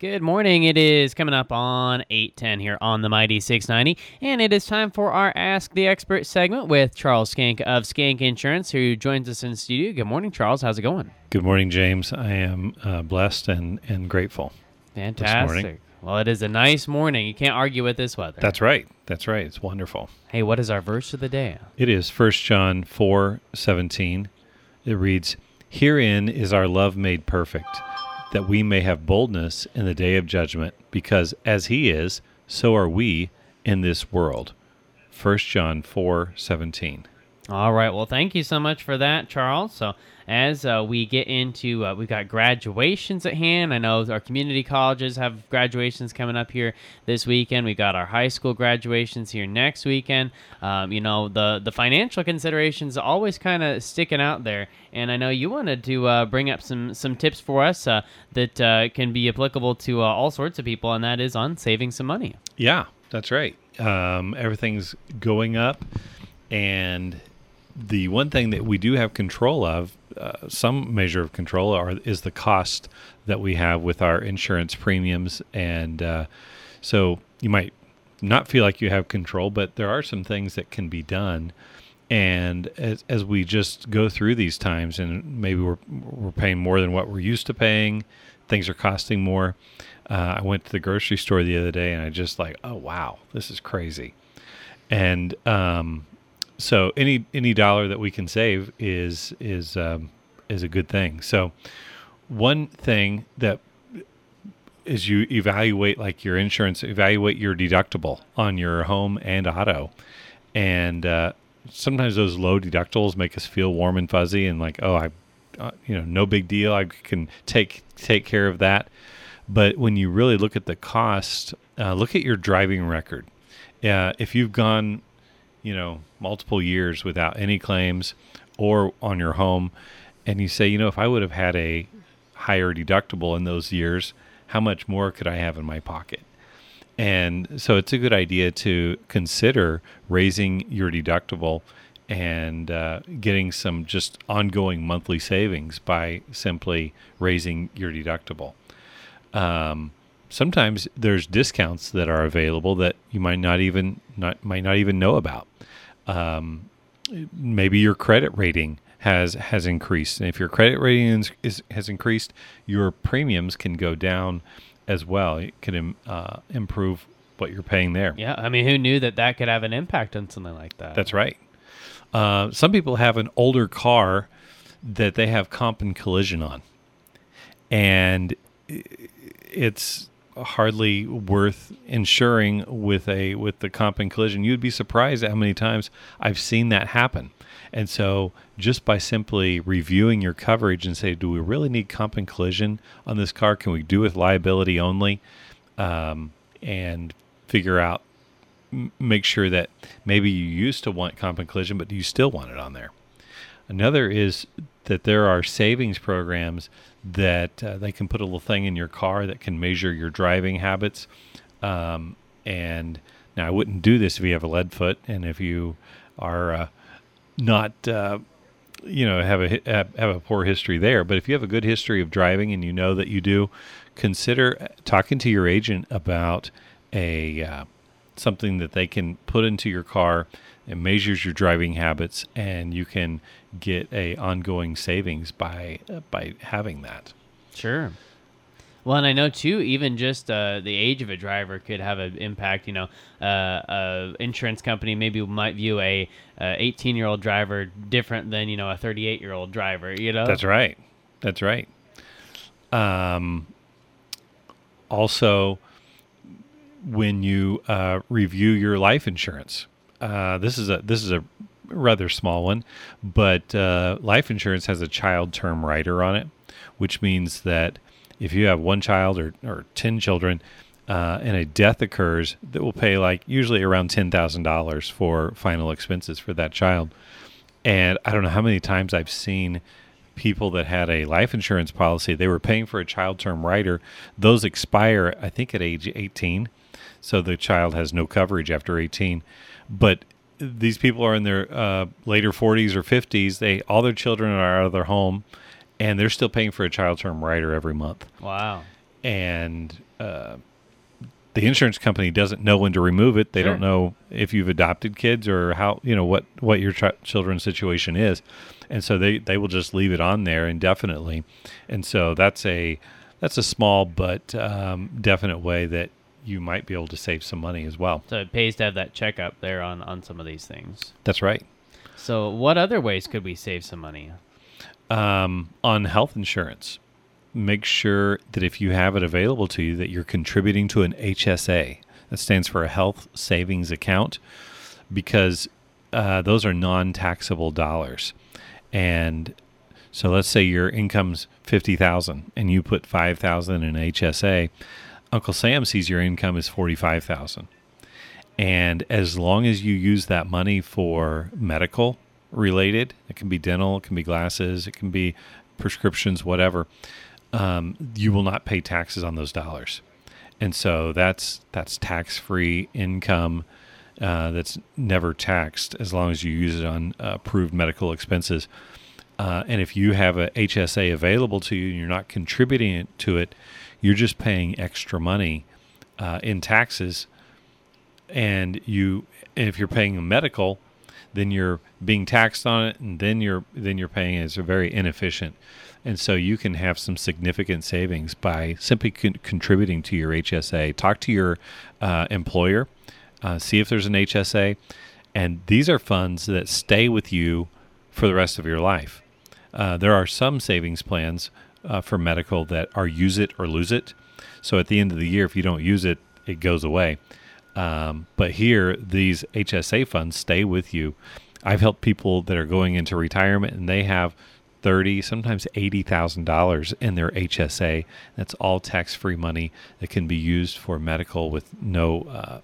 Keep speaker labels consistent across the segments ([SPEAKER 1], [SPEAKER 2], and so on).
[SPEAKER 1] Good morning. It is coming up on 8:10 here on the Mighty 690, and it is time for our Ask the Expert segment with Charles Skank of Skank Insurance, who joins us in studio. Good morning, Charles. How's it going?
[SPEAKER 2] Good morning, James. I am blessed and grateful.
[SPEAKER 1] Fantastic. Well, it is a nice morning. You can't argue with this weather.
[SPEAKER 2] That's right. It's wonderful.
[SPEAKER 1] Hey, what is our verse of the day?
[SPEAKER 2] It is 1 John 4:17. It reads, "Herein is our love made perfect, that we may have boldness in the day of judgment, because as he is, so are we in this world." 1 John 4:17.
[SPEAKER 1] All right. Well, thank you so much for that, Charles. So as we get into, we've got graduations at hand. I know our community colleges have graduations coming up here this weekend. We've got our high school graduations here next weekend. The financial considerations always kind of sticking out there. And I know you wanted to bring up some tips for us that can be applicable to all sorts of people, and that is on saving some money.
[SPEAKER 2] Yeah, that's right. Everything's going up, and the one thing that we do have control of, some measure of control, is the cost that we have with our insurance premiums. And so you might not feel like you have control, but there are some things that can be done. And as we just go through these times, and maybe we're paying more than what we're used to paying, things are costing more. I went to the grocery store the other day, and I just like, oh wow, this is crazy. And so any dollar that we can save is a good thing. So one thing that is, you evaluate like your insurance, evaluate your deductible on your home and auto, and sometimes those low deductibles make us feel warm and fuzzy and like, oh, no big deal, I can take care of that. But when you really look at the cost, look at your driving record. If you've gone multiple years without any claims, or on your home, and you say, if I would have had a higher deductible in those years, how much more could I have in my pocket? And so it's a good idea to consider raising your deductible and getting some just ongoing monthly savings by simply raising your deductible. Sometimes there's discounts that are available that you might not even know about. Maybe your credit rating has increased, and if your credit rating has increased, your premiums can go down as well. It can improve what you're paying there.
[SPEAKER 1] Yeah, I mean, who knew that could have an impact on something like that?
[SPEAKER 2] That's right. Some people have an older car that they have comp and collision on, and it's hardly worth insuring with the comp and collision. You'd be surprised at how many times I've seen that happen. And so just by simply reviewing your coverage and say, do we really need comp and collision on this car? Can we do with liability only? And figure out, make sure that maybe you used to want comp and collision, but do you still want it on there? Another is that there are savings programs that they can put a little thing in your car that can measure your driving habits. And now I wouldn't do this if you have a lead foot, and if you are not, have a poor history there. But if you have a good history of driving and you know that you do, consider talking to your agent about something that they can put into your car. It measures your driving habits, and you can get a ongoing savings by having that.
[SPEAKER 1] Sure. Well, and I know too, even just the age of a driver could have an impact. Insurance company maybe might view a 18-year-old driver different than a 38-year-old driver.
[SPEAKER 2] That's right. Also, when you review your life insurance. This is a rather small one, but life insurance has a child term rider on it, which means that if you have one child or 10 children and a death occurs, that will pay usually around $10,000 for final expenses for that child. And I don't know how many times I've seen people that had a life insurance policy, they were paying for a child term rider. Those expire, I think, at age 18. So the child has no coverage after 18. But these people are in their later 40s or 50s. All their children are out of their home, and they're still paying for a child term rider every month.
[SPEAKER 1] Wow.
[SPEAKER 2] and the insurance company doesn't know when to remove it. They
[SPEAKER 1] Sure.
[SPEAKER 2] don't know if you've adopted kids or how, what your children's situation is. And so they will just leave it on there indefinitely. And so that's a small but definite way that you might be able to save some money as well.
[SPEAKER 1] So it pays to have that checkup there on some of these things.
[SPEAKER 2] That's right.
[SPEAKER 1] So what other ways could we save some money?
[SPEAKER 2] On health insurance, make sure that if you have it available to you that you're contributing to an HSA. That stands for a health savings account, because those are non-taxable dollars. And so let's say your income's $50,000 and you put $5,000 in HSA. Uncle Sam sees your income is $45,000. And as long as you use that money for medical related, it can be dental, it can be glasses, it can be prescriptions, whatever, you will not pay taxes on those dollars. And so that's tax-free income that's never taxed as long as you use it on approved medical expenses. And if you have a HSA available to you and you're not contributing to it, you're just paying extra money in taxes. And if you're paying a medical, then you're being taxed on it, and then you're paying it. It's very inefficient. And so you can have some significant savings by simply contributing to your HSA. Talk to your employer, see if there's an HSA, and these are funds that stay with you for the rest of your life. There are some savings plans for medical that are use it or lose it. So at the end of the year, if you don't use it, it goes away. But here, these HSA funds stay with you. I've helped people that are going into retirement, and they have $30,000, sometimes $80,000 in their HSA. That's all tax-free money that can be used for medical with no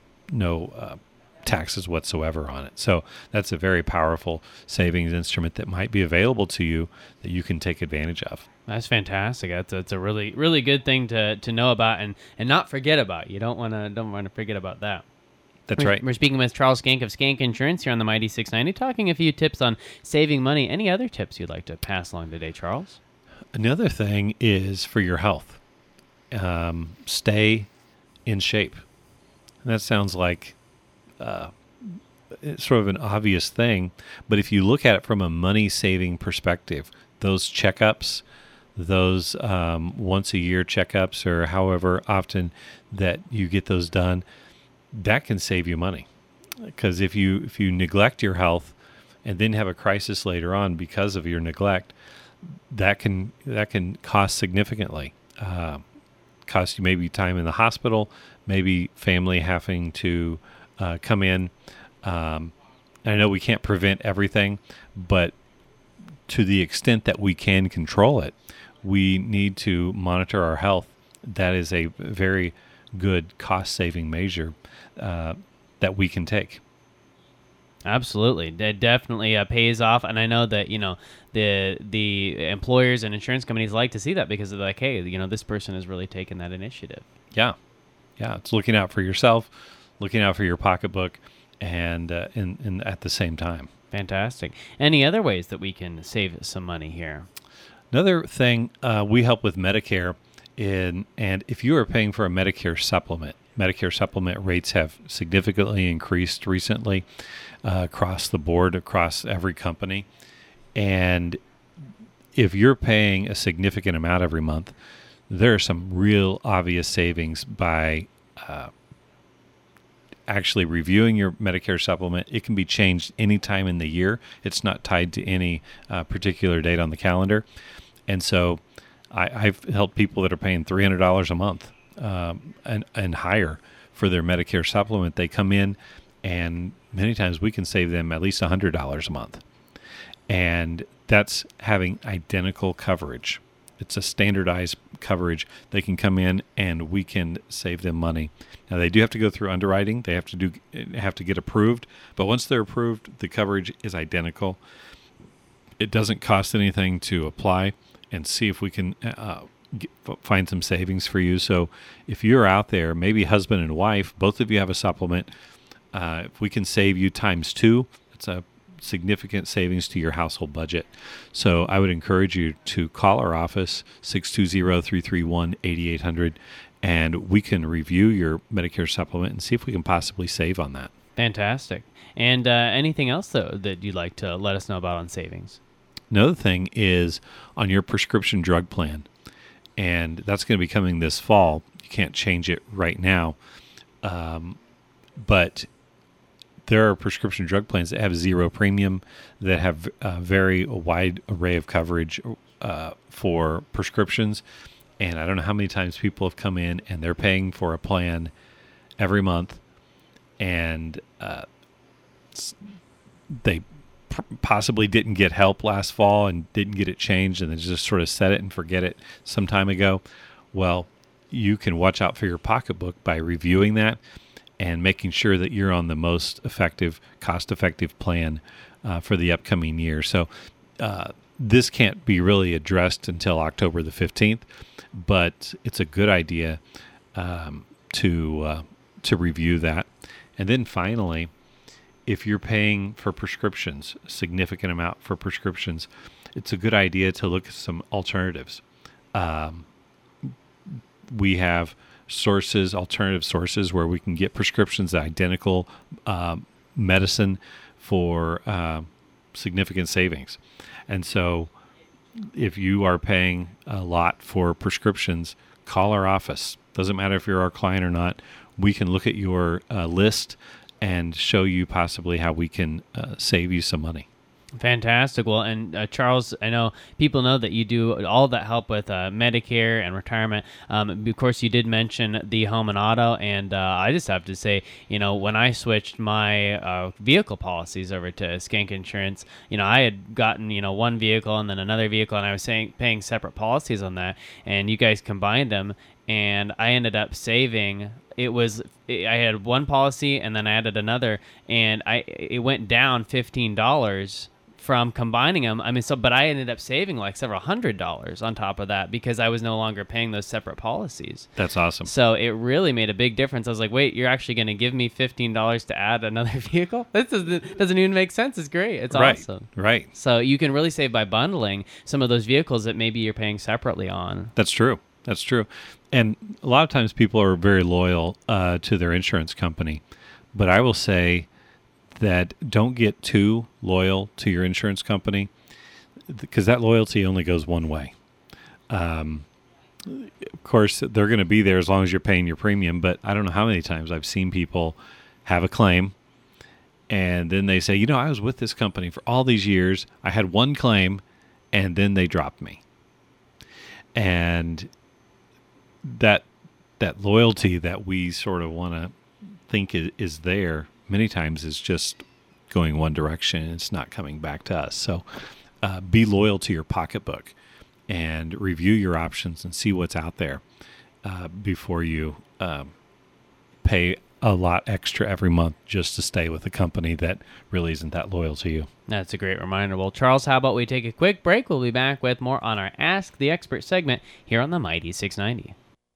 [SPEAKER 2] taxes whatsoever on it. So that's a very powerful savings instrument that might be available to you that you can take advantage of.
[SPEAKER 1] That's fantastic. That's a really, really good thing to know about and not forget about. You don't want to forget about that.
[SPEAKER 2] That's right.
[SPEAKER 1] We're speaking with Charles Skank of Skank Insurance here on the Mighty 690, talking a few tips on saving money. Any other tips you'd like to pass along today, Charles?
[SPEAKER 2] Another thing is for your health. Stay in shape. And that sounds like it's sort of an obvious thing, but if you look at it from a money-saving perspective, those checkups, those once-a-year checkups, or however often that you get those done, that can save you money. Because if you neglect your health and then have a crisis later on because of your neglect, that can cost significantly. Cost you maybe time in the hospital, maybe family having to come in. And I know we can't prevent everything, but to the extent that we can control it, we need to monitor our health. That is a very good cost-saving measure that we can take.
[SPEAKER 1] Absolutely. That definitely pays off. And I know that, the employers and insurance companies like to see that because they're like, hey, this person has really taken that initiative.
[SPEAKER 2] Yeah. It's looking out for yourself, looking out for your pocketbook, and at the same time.
[SPEAKER 1] Fantastic. Any other ways that we can save some money here?
[SPEAKER 2] Another thing, we help with Medicare, and if you are paying for a Medicare supplement rates have significantly increased recently across the board, across every company. And if you're paying a significant amount every month, there are some real obvious savings by actually reviewing your Medicare supplement. It can be changed any time in the year. It's not tied to any particular date on the calendar. And so I've helped people that are paying $300 a month and higher for their Medicare supplement. They come in, and many times we can save them at least $100 a month. And that's having identical coverage. It's a standardized coverage. They can come in and we can save them money. Now they do have to go through underwriting. They have to get approved. But once they're approved, the coverage is identical. It doesn't cost anything to apply and see if we can find some savings for you. So if you're out there, maybe husband and wife, both of you have a supplement, if we can save you times 2, it's a significant savings to your household budget. So I would encourage you to call our office, 620-331-8800, and we can review your Medicare supplement and see if we can possibly save on that.
[SPEAKER 1] Fantastic. And anything else, though, that you'd like to let us know about on savings?
[SPEAKER 2] Another thing is on your prescription drug plan, and that's going to be coming this fall. You can't change it right now, but there are prescription drug plans that have zero premium, that have a very wide array of coverage for prescriptions. And I don't know how many times people have come in and they're paying for a plan every month, and they possibly didn't get help last fall and didn't get it changed, and they just sort of set it and forget it some time ago. Well, you can watch out for your pocketbook by reviewing that and making sure that you're on the most effective, cost-effective plan for the upcoming year. So this can't be really addressed until October the 15th, but it's a good idea to review that. And then finally, if you're paying for prescriptions, a significant amount for prescriptions, it's a good idea to look at some alternatives. We have alternative sources where we can get prescriptions, identical medicine for significant savings. And so if you are paying a lot for prescriptions, call our office. Doesn't matter if you're our client or not. We can look at your list and show you possibly how we can save you some money.
[SPEAKER 1] Fantastic. Well, and Charles, I know people know that you do all that help with Medicare and retirement. Of course, you did mention the home and auto, and I just have to say, when I switched my vehicle policies over to Skank Insurance, I had gotten, one vehicle and then another vehicle, and I was paying separate policies on that, and you guys combined them, and I ended up saving. I had one policy and then I added another, and it went down $15 from combining them. But I ended up saving like several $100s on top of that because I was no longer paying those separate policies.
[SPEAKER 2] That's awesome.
[SPEAKER 1] So it really made a big difference. I was like, wait, you're actually going to give me $15 to add another vehicle? This doesn't even make sense. It's great. It's awesome.
[SPEAKER 2] Right.
[SPEAKER 1] So you can really save by bundling some of those vehicles that maybe you're paying separately on.
[SPEAKER 2] That's true. And a lot of times people are very loyal to their insurance company. But I will say that don't get too loyal to your insurance company, because that loyalty only goes one way. Of course, they're going to be there as long as you're paying your premium, but I don't know how many times I've seen people have a claim, and then they say, I was with this company for all these years. I had one claim, and then they dropped me. And that loyalty that we sort of want to think is there many times is just going one direction, and it's not coming back to us. So be loyal to your pocketbook and review your options and see what's out there before you pay a lot extra every month just to stay with a company that really isn't that loyal to you.
[SPEAKER 1] That's a great reminder. Well, Charles, how about we take a quick break? We'll be back with more on our Ask the Expert segment here on the Mighty 690.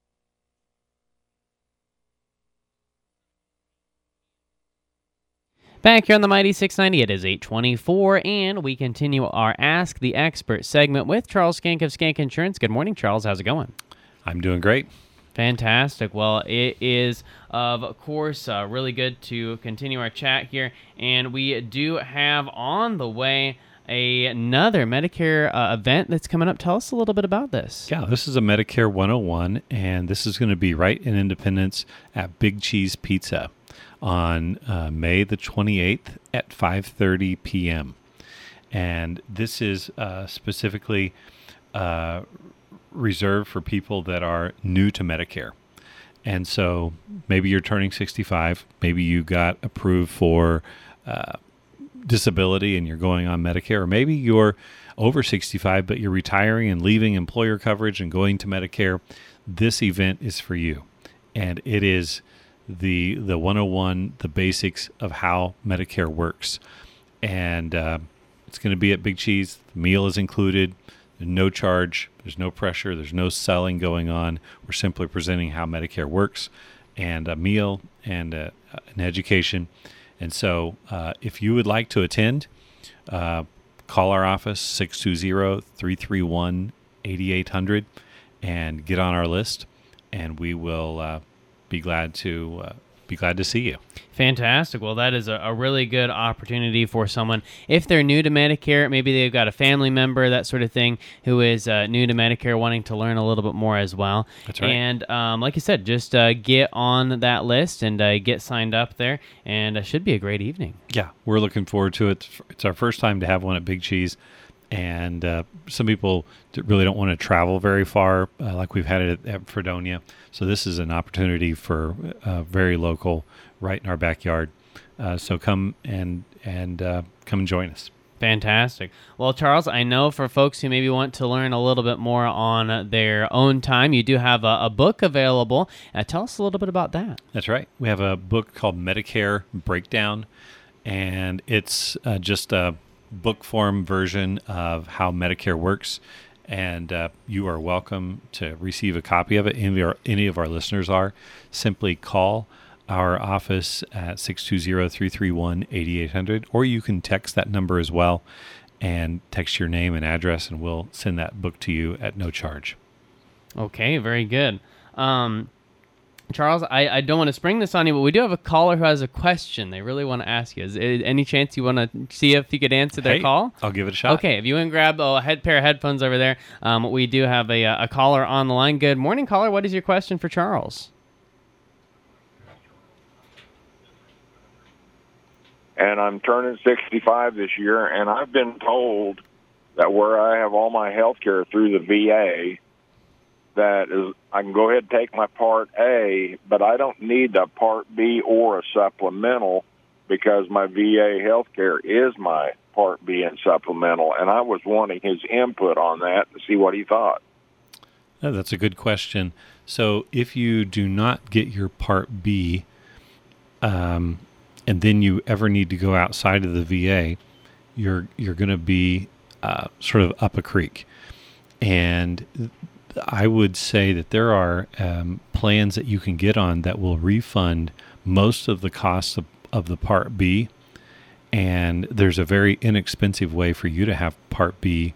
[SPEAKER 1] Back here on the Mighty 690, it is 8:24, and we continue our Ask the Expert segment with Charles Skank of Skank Insurance. Good morning, Charles. How's it going?
[SPEAKER 2] I'm doing great.
[SPEAKER 1] Fantastic. Well, it is, of course, really good to continue our chat here, and we do have on the way another Medicare event that's coming up. Tell us a little bit about this.
[SPEAKER 2] Yeah, this is a Medicare 101, and this is going to be right in Independence at Big Cheese Pizza on May the 28th at 5:30 p.m. And this is specifically reserved for people that are new to Medicare. And so maybe you're turning 65, maybe you got approved for disability and you're going on Medicare, or maybe you're over 65 but you're retiring and leaving employer coverage and going to Medicare. This event is for you, and it is the 101, the basics of how Medicare works. And it's going to be at Big Cheese. The meal is included. There's no charge. There's no pressure. There's no selling going on. We're simply presenting how Medicare works, and a meal and an education. And so if you would like to attend, call our office, 620-331-8800, and get on our list, and we will be glad to see you.
[SPEAKER 1] Fantastic. Well, that is a really good opportunity for someone. If they're new to Medicare, maybe they've got a family member, that sort of thing, who is new to Medicare, wanting to learn a little bit more as well.
[SPEAKER 2] That's right.
[SPEAKER 1] And like you said, just get on that list and get signed up there, and it should be a great evening.
[SPEAKER 2] Yeah, we're looking forward to it. It's our first time to have one at Big Cheese, and some people really don't want to travel very far, like we've had it at Fredonia. So this is an opportunity for very local, right in our backyard. So come and come and join us.
[SPEAKER 1] Fantastic. Well, Charles, I know for folks who maybe want to learn a little bit more on their own time, you do have a book available. Tell us a little bit about that.
[SPEAKER 2] That's right. We have a book called Medicare Breakdown, and it's just a book form version of how Medicare works. And you are welcome to receive a copy of it. Any of our listeners are. Simply call our office at 620-331-8800, or you can text that number as well, and text your name and address, and we'll send that book to you at no charge.
[SPEAKER 1] Okay, very good. Charles, I don't want to spring this on you, but we do have a caller who has a question they really want to ask you. Is there any chance you want to see if you could answer their call?
[SPEAKER 2] I'll give it a shot.
[SPEAKER 1] Okay, if you want to grab a pair of headphones over there, we do have a caller on the line. Good morning, caller. What is your question for Charles?
[SPEAKER 3] And I'm turning 65 this year, and I've been told that where I have all my health care through the VA, that is, I can go ahead and take my Part A, but I don't need a Part B or a supplemental because my VA health care is my Part B and supplemental, and I was wanting his input on that to see what he thought.
[SPEAKER 2] Oh, that's a good question. So if you do not get your Part B, and then you ever need to go outside of the VA, you're going to be sort of up a creek. And I would say that there are plans that you can get on that will refund most of the costs of the Part B, and there's a very inexpensive way for you to have Part B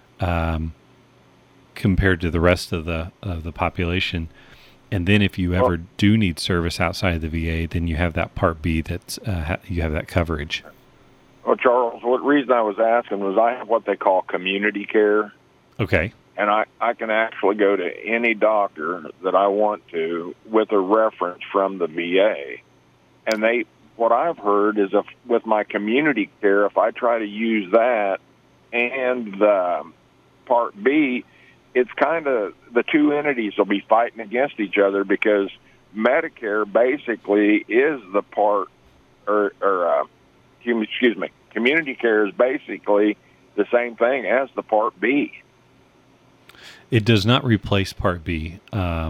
[SPEAKER 2] compared to the rest of the population. And then if you ever do need service outside of the VA, then you have that Part B that's you have that coverage.
[SPEAKER 3] Well, Charles, what reason I was asking was I have what they call community care.
[SPEAKER 2] Okay.
[SPEAKER 3] And I can actually go to any doctor that I want to with a reference from the VA. And what I've heard is with my community care, if I try to use that and the Part B, it's kind of the two entities will be fighting against each other because Medicare basically is the community care is basically the same thing as the Part B.
[SPEAKER 2] It does not replace Part B.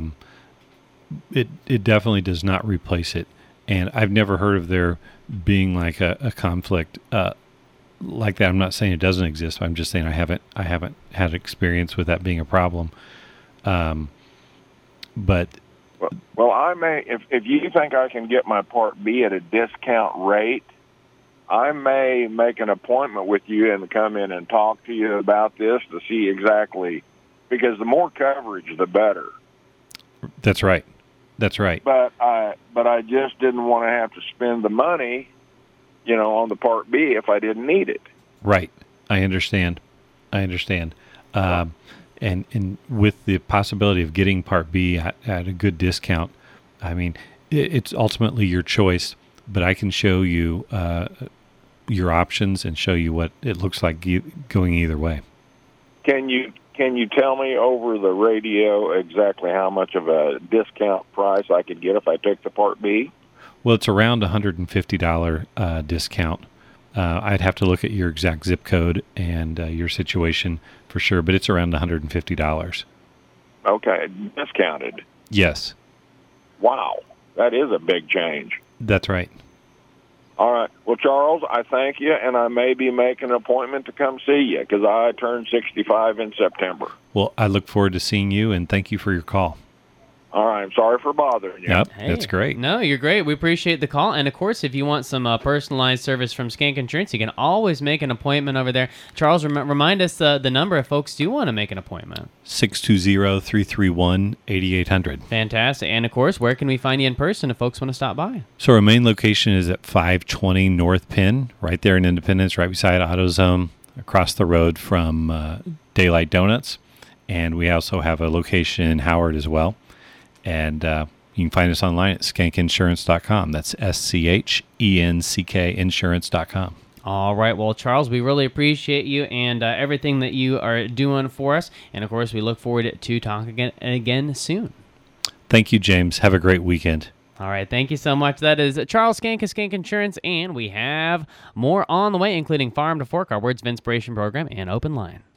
[SPEAKER 2] It definitely does not replace it. And I've never heard of there being like a conflict like that. I'm not saying it doesn't exist. I'm just saying I haven't had experience with that being a problem. But
[SPEAKER 3] well, I may if you think I can get my Part B at a discount rate, I may make an appointment with you and come in and talk to you about this to see exactly. Because the more coverage, the better.
[SPEAKER 2] That's right. That's right.
[SPEAKER 3] But I just didn't want to have to spend the money, on the Part B if I didn't need it.
[SPEAKER 2] Right. I understand. And with the possibility of getting Part B at a good discount, I mean, it's ultimately your choice. But I can show you your options and show you what it looks like going either way.
[SPEAKER 3] Can you tell me over the radio exactly how much of a discount price I could get if I took the Part B?
[SPEAKER 2] Well, it's around $150 discount. I'd have to look at your exact zip code and your situation for sure, but it's around $150.
[SPEAKER 3] Okay, discounted.
[SPEAKER 2] Yes.
[SPEAKER 3] Wow, that is a big change.
[SPEAKER 2] That's right.
[SPEAKER 3] All right. Well, Charles, I thank you, and I may be making an appointment to come see you because I turned 65 in September.
[SPEAKER 2] Well, I look forward to seeing you, and thank you for your call.
[SPEAKER 3] All right, I'm sorry for bothering you.
[SPEAKER 2] Yep,
[SPEAKER 1] Hey,
[SPEAKER 2] that's great.
[SPEAKER 1] No, you're great. We appreciate the call. And, of course, if you want some personalized service from Skank Insurance, you can always make an appointment over there. Charles, remind us the number if folks do want to make an appointment.
[SPEAKER 2] 620-331-8800.
[SPEAKER 1] Fantastic. And, of course, where can we find you in person if folks want to stop by?
[SPEAKER 2] So our main location is at 520 North Penn, right there in Independence, right beside AutoZone, across the road from Daylight Donuts. And we also have a location in Howard as well. And you can find us online at skankinsurance.com. That's SCHENCK insurance.com.
[SPEAKER 1] All right. Well, Charles, we really appreciate you and everything that you are doing for us. And, of course, we look forward to talking again soon.
[SPEAKER 2] Thank you, James. Have a great weekend.
[SPEAKER 1] All right. Thank you so much. That is Charles Skank of Skank Insurance. And we have more on the way, including Farm to Fork, our Words of Inspiration program, and Open Line.